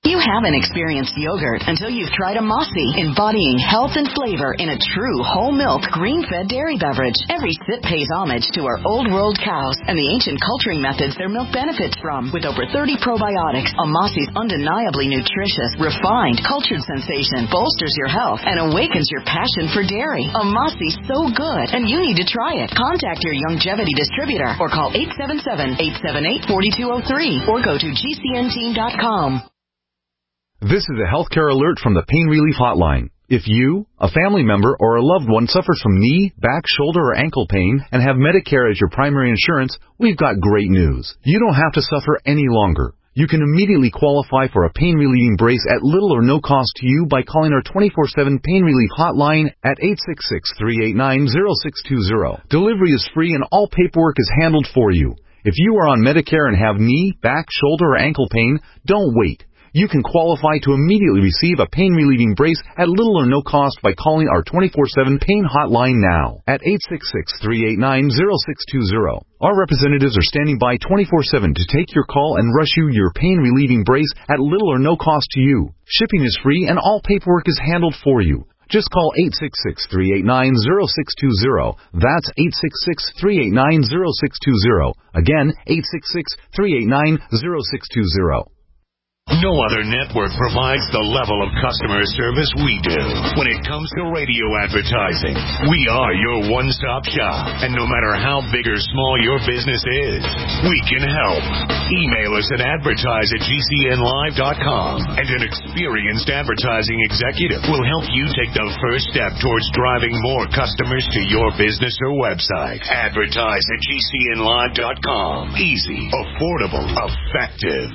You haven't experienced yogurt until you've tried Amasi, embodying health and flavor in a true whole milk, green-fed dairy beverage. Every sip pays homage to our old world cows and the ancient culturing methods their milk benefits from. With over thirty probiotics, Amasi's undeniably nutritious, refined, cultured sensation bolsters your health and awakens your passion for dairy. Amasi's so good, and you need to try it. Contact your Youngevity distributor or call eight seven seven, eight seven eight, four two zero three or go to G C N team dot com. This is a healthcare alert from the Pain Relief Hotline. If you, a family member, or a loved one suffers from knee, back, shoulder, or ankle pain and have Medicare as your primary insurance, we've got great news. You don't have to suffer any longer. You can immediately qualify for a pain-relieving brace at little or no cost to you by calling our twenty-four seven Pain Relief Hotline at eight six six, three eight nine, zero six two zero. Delivery is free and all paperwork is handled for you. If you are on Medicare and have knee, back, shoulder, or ankle pain, don't wait. You can qualify to immediately receive a pain-relieving brace at little or no cost by calling our twenty-four seven Pain Hotline now at eight six six, three eight nine, zero six two zero. Our representatives are standing by twenty-four seven to take your call and rush you your pain-relieving brace at little or no cost to you. Shipping is free and all paperwork is handled for you. Just call eight six six, three eight nine, zero six two zero. That's eight six six, three eight nine, zero six two zero. Again, eight six six, three eight nine, zero six two zero. No other network provides the level of customer service we do. When it comes to radio advertising, we are your one-stop shop. And no matter how big or small your business is, we can help. Email us at advertise at G C N live dot com, and an experienced advertising executive will help you take the first step towards driving more customers to your business or website. Advertise at G C N live dot com. Easy, affordable, effective.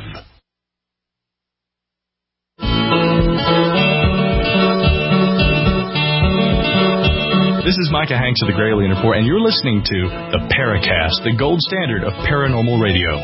This is Micah Hanks of the Gralien Report, and you're listening to the Paracast, the gold standard of paranormal radio.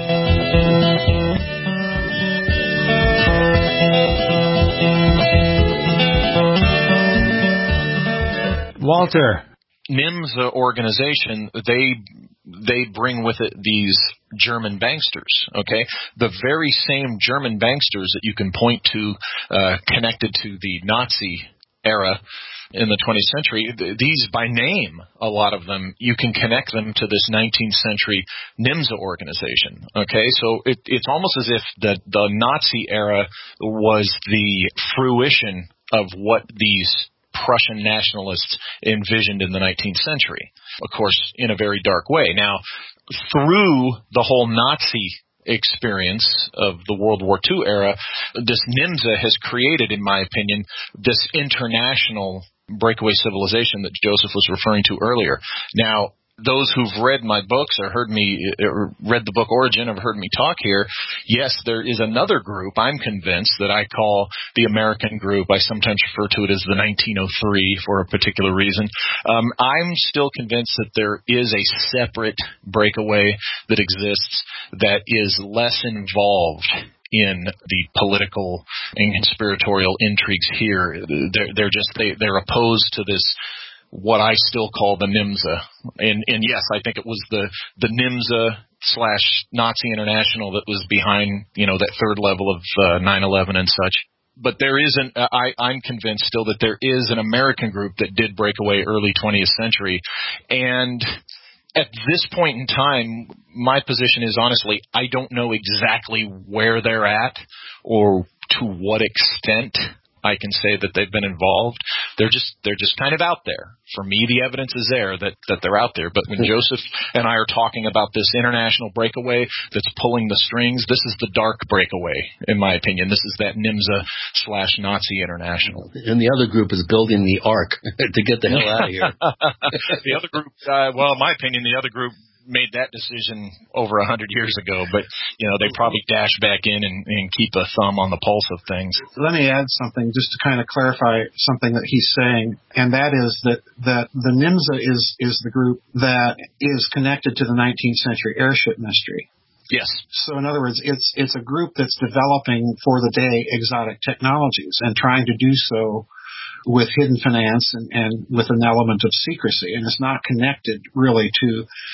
Walter. NIMSA organization, they they bring with it these German banksters, okay? The very same German banksters that you can point to uh, connected to the Nazi era in the twentieth century, th- these by name, a lot of them, you can connect them to this nineteenth century NIMSA organization, okay? So it, it's almost as if the, the Nazi era was the fruition of what these Prussian nationalists envisioned in the nineteenth century, of course, in a very dark way. Now, through the whole Nazi experience of the World War Two era, this NIMSA has created, in my opinion, this international breakaway civilization that Joseph was referring to earlier. Now, those who've read my books or heard me, or read the book Origin, or heard me talk here, yes, there is another group, I'm convinced, that I call the American group. I sometimes refer to it as the nineteen oh three for a particular reason. Um, I'm still convinced that there is a separate breakaway that exists that is less involved in the political and conspiratorial intrigues here. They're, they're just, they, they're opposed to this, what I still call the NIMSA. And, and yes, I think it was the, the NIMSA slash Nazi International that was behind, you know, that third level of uh, nine eleven and such. But there is an, I, I'm convinced still that there is an American group that did break away early twentieth century. And at this point in time, my position is, honestly, I don't know exactly where they're at or to what extent I can say that they've been involved. They're just they're just kind of out there. For me, the evidence is there that, that they're out there. But when Joseph and I are talking about this international breakaway that's pulling the strings, this is the dark breakaway, in my opinion. This is that NIMSA slash Nazi International. And the other group is building the ark to get the hell out of here. The other group, uh, well, in my opinion, the other group made that decision over a hundred years ago, but you know they probably dash back in and, and keep a thumb on the pulse of things. Let me add something just to kind of clarify something that he's saying, and that is that that the NIMSA is is the group that is connected to the nineteenth century airship mystery. Yes. So in other words, it's it's a group that's developing for the day exotic technologies and trying to do so with hidden finance and, and with an element of secrecy, and it's not connected really to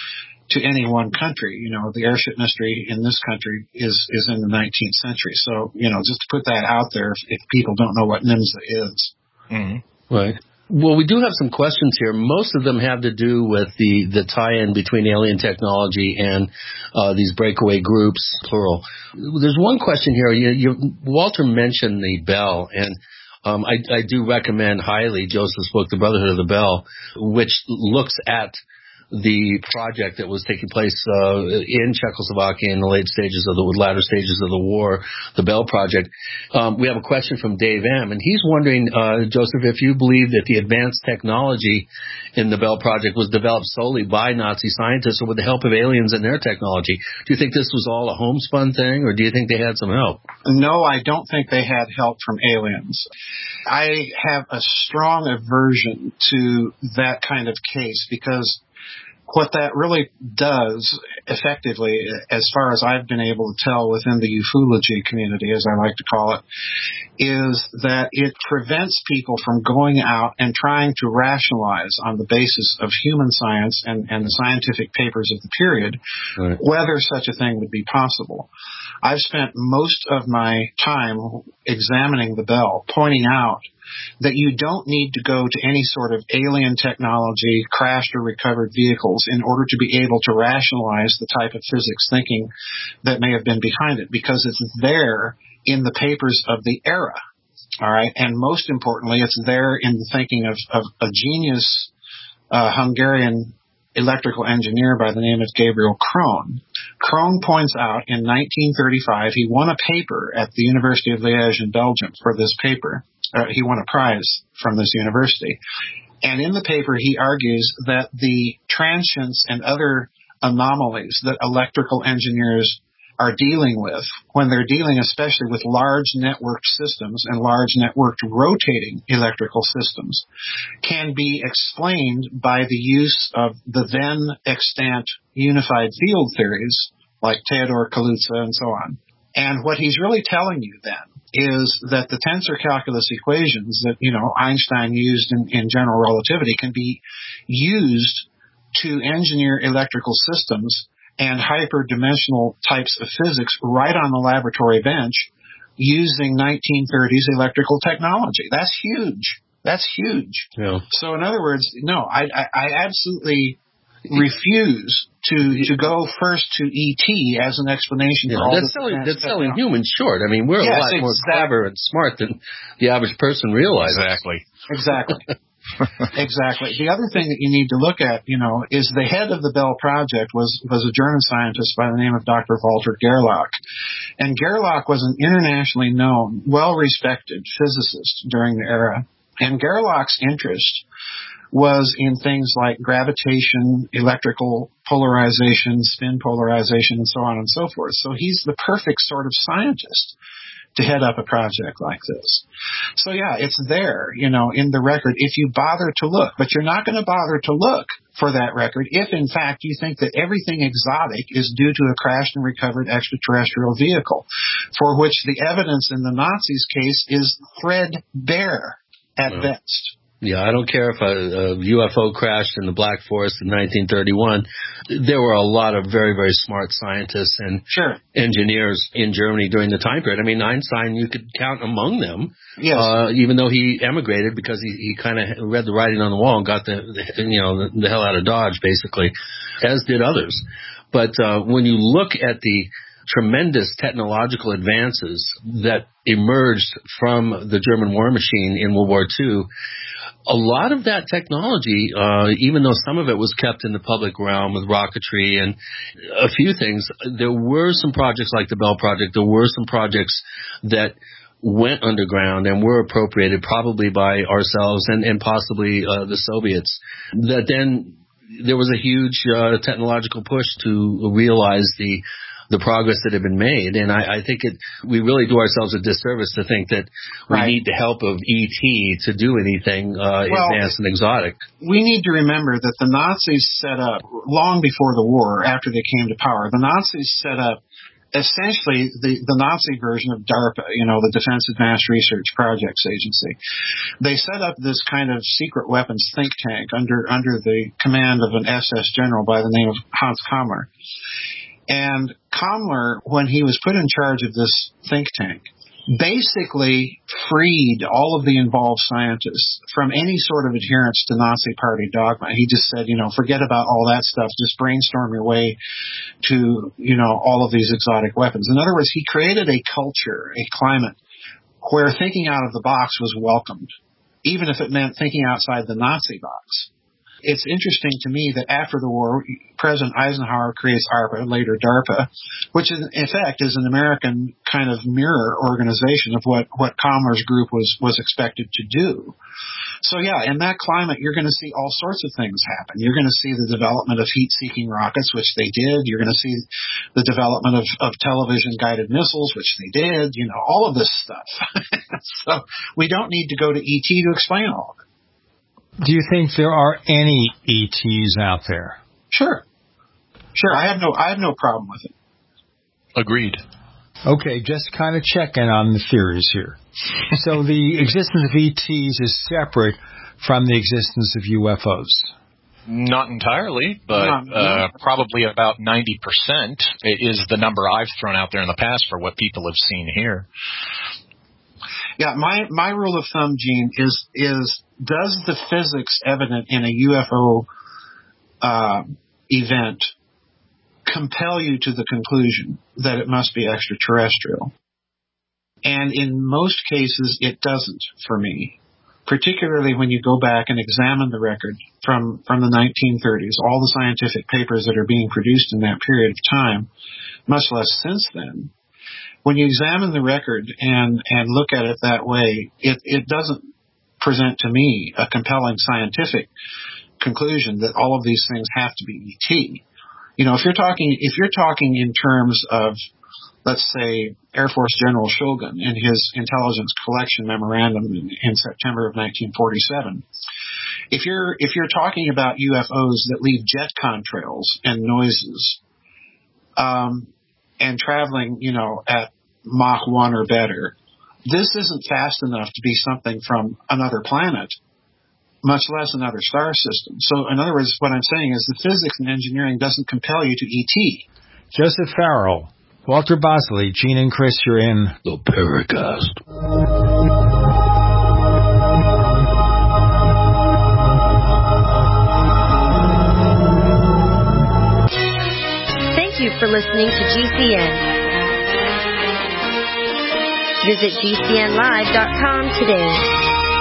to any one country. You know, the airship mystery in this country is, is in the nineteenth century. So, you know, just to put that out there if, if people don't know what NIMSA is. Mm-hmm. Right. Well, we do have some questions here. Most of them have to do with the, the tie-in between alien technology and uh, these breakaway groups, plural. There's one question here. You, you, Walter mentioned the Bell, and um, I, I do recommend highly Joseph's book, The Brotherhood of the Bell, which looks at the project that was taking place uh, in Czechoslovakia in the late stages of the latter stages of the war, the Bell Project. Um, we have a question from Dave M., and he's wondering, uh, Joseph, if you believe that the advanced technology in the Bell Project was developed solely by Nazi scientists or with the help of aliens and their technology. Do you think this was all a homespun thing, or do you think they had some help? No, I don't think they had help from aliens. I have a strong aversion to that kind of case because what that really does, effectively, as far as I've been able to tell within the ufology community, as I like to call it, is that it prevents people from going out and trying to rationalize on the basis of human science and, and the scientific papers of the period, right, whether such a thing would be possible. I've spent most of my time examining the Bell, pointing out that you don't need to go to any sort of alien technology, crashed or recovered vehicles in order to be able to rationalize the type of physics thinking that may have been behind it, because it's there in the papers of the era. All right. And most importantly, it's there in the thinking of, of a genius uh, Hungarian electrical engineer by the name of Gabriel Krohn. Krohn points out in nineteen thirty-five, he won a paper at the University of Liège in Belgium for this paper. Uh, he won a prize from this university. And in the paper, he argues that the transients and other anomalies that electrical engineers are dealing with, when they're dealing especially with large networked systems and large networked rotating electrical systems, can be explained by the use of the then extant unified field theories like Theodor Kaluza and so on. And what he's really telling you then is that the tensor calculus equations that, you know, Einstein used in, in general relativity can be used to engineer electrical systems and hyperdimensional types of physics right on the laboratory bench using nineteen thirties electrical technology. That's huge. That's huge. Yeah. So in other words, no, I, I, I absolutely refuse to to go first to E T as an explanation yeah, for all that's this. Selling, that's selling humans short. I mean, we're yes, a lot exactly. more clever and smart than the average person realizes. Exactly. Exactly. Exactly. The other thing that you need to look at, you know, is the head of the Bell Project was, was a German scientist by the name of Doctor Walter Gerlach. And Gerlach was an internationally known, well-respected physicist during the era. And Gerlach's interest was in things like gravitation, electrical polarization, spin polarization, and so on and so forth. So he's the perfect sort of scientist to head up a project like this. So yeah, it's there, you know, in the record if you bother to look. But you're not going to bother to look for that record if, in fact, you think that everything exotic is due to a crashed and recovered extraterrestrial vehicle, for which the evidence in the Nazis' case is threadbare at Well. best. Yeah, I don't care if a, a U F O crashed in the Black Forest in nineteen thirty-one. There were a lot of very, very smart scientists and sure. engineers in Germany during the time period. I mean, Einstein, you could count among them, yes. uh, even though he emigrated because he, he kind of read the writing on the wall and got the, the you know the, the hell out of Dodge, basically, as did others. But uh, when you look at the tremendous technological advances that emerged from the German war machine in World War Two, a lot of that technology, uh, even though some of it was kept in the public realm with rocketry and a few things, there were some projects like the Bell Project, there were some projects that went underground and were appropriated probably by ourselves and, and possibly uh, the Soviets, that then there was a huge uh, technological push to realize the the progress that had been made. And I, I think it, we really do ourselves a disservice to think that we right. need the help of E T to do anything uh, well, advanced and exotic. We need to remember that the Nazis set up, long before the war, after they came to power, the Nazis set up essentially the, the Nazi version of DARPA, you know, the Defense Advanced Research Projects Agency. They set up this kind of secret weapons think tank under under the command of an S S general by the name of Hans Kammler. And Kammler, when he was put in charge of this think tank, basically freed all of the involved scientists from any sort of adherence to Nazi Party dogma. He just said, you know, forget about all that stuff. Just brainstorm your way to, you know, all of these exotic weapons. In other words, he created a culture, a climate where thinking out of the box was welcomed, even if it meant thinking outside the Nazi box. It's interesting to me that after the war, President Eisenhower creates ARPA, later DARPA, which in effect is an American kind of mirror organization of what, what Kammler's group was, was expected to do. So yeah, in that climate, you're going to see all sorts of things happen. You're going to see the development of heat-seeking rockets, which they did. You're going to see the development of, of television-guided missiles, which they did. You know, all of this stuff. So we don't need to go to E T to explain all of it. Do you think there are any E Ts out there? Sure. Sure. I have no I have no problem with it. Agreed. Okay, just kind of checking on the theories here. So the existence of E Ts is separate from the existence of U F Os? Not entirely, but Not, uh, probably about ninety percent is the number I've thrown out there in the past for what people have seen here. Yeah, my, my rule of thumb, Gene, is is does the physics evident in a U F O uh, event compel you to the conclusion that it must be extraterrestrial? And in most cases, it doesn't for me, particularly when you go back and examine the record from, from the nineteen thirties, all the scientific papers that are being produced in that period of time, much less since then. When you examine the record and, and look at it that way, it, it doesn't present to me a compelling scientific conclusion that all of these things have to be E T. You know, if you're talking, if you're talking in terms of, let's say, Air Force General Shulgin in his intelligence collection memorandum in, in September of nineteen forty-seven, if you're, if you're talking about U F Os that leave jet contrails and noises, um, and traveling, you know, at Mach one or better, this isn't fast enough to be something from another planet, much less another star system. So, in other words, what I'm saying is the physics and engineering doesn't compel you to E T. Joseph Farrell, Walter Bosley, Gene and Chris, you're in the Paracast. Thank you for listening to G C N. Visit G C N live dot com today.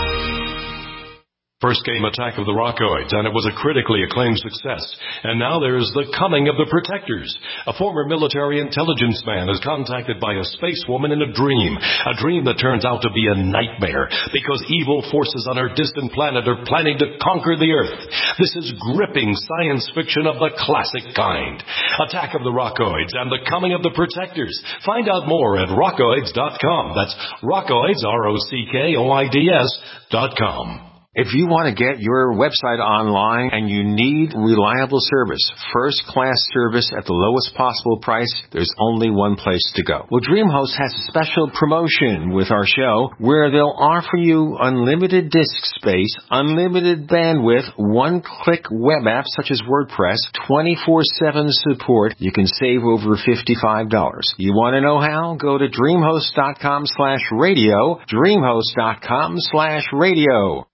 First came Attack of the Rockoids, and it was a critically acclaimed success. And now there's The Coming of the Protectors. A former military intelligence man is contacted by a space woman in a dream. A dream that turns out to be a nightmare, because evil forces on her distant planet are planning to conquer the Earth. This is gripping science fiction of the classic kind. Attack of the Rockoids and The Coming of the Protectors. Find out more at rockoids dot com. That's Rockoids, R O C K O I D S dot com. If you want to get your website online and you need reliable service, first-class service at the lowest possible price, there's only one place to go. Well, DreamHost has a special promotion with our show where they'll offer you unlimited disk space, unlimited bandwidth, one-click web apps such as WordPress, twenty-four seven support. You can save over fifty-five dollars. You want to know how? Go to dreamhost dot com slash radio, dreamhost dot com slash radio.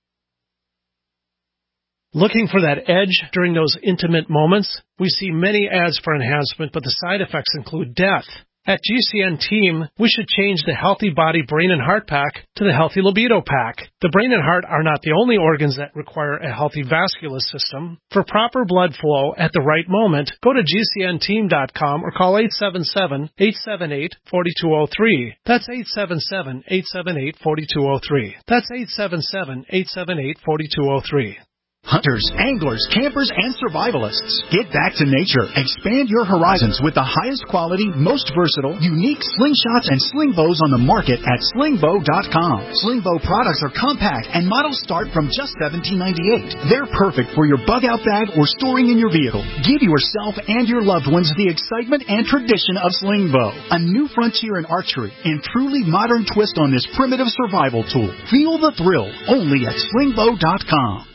Looking for that edge during those intimate moments? We see many ads for enhancement, but the side effects include death. At G C N Team, we should change the Healthy Body, Brain, and Heart Pack to the Healthy Libido Pack. The brain and heart are not the only organs that require a healthy vascular system. For proper blood flow at the right moment, go to G C N team dot com or call eight seven seven, eight seven eight, four two zero three. That's eight seven seven, eight seven eight, four two zero three. That's eight seven seven, eight seven eight, four two zero three. hunters, anglers, campers, and survivalists. Get back to nature. Expand your horizons with the highest quality, most versatile, unique slingshots and sling bows on the market at sling bow dot com. Sling bow products are compact and models start from just seventeen ninety-eight. They're perfect for your bug out bag or storing in your vehicle. Give yourself and your loved ones the excitement and tradition of sling bow. A new frontier in archery and truly modern twist on this primitive survival tool. Feel the thrill only at sling bow dot com.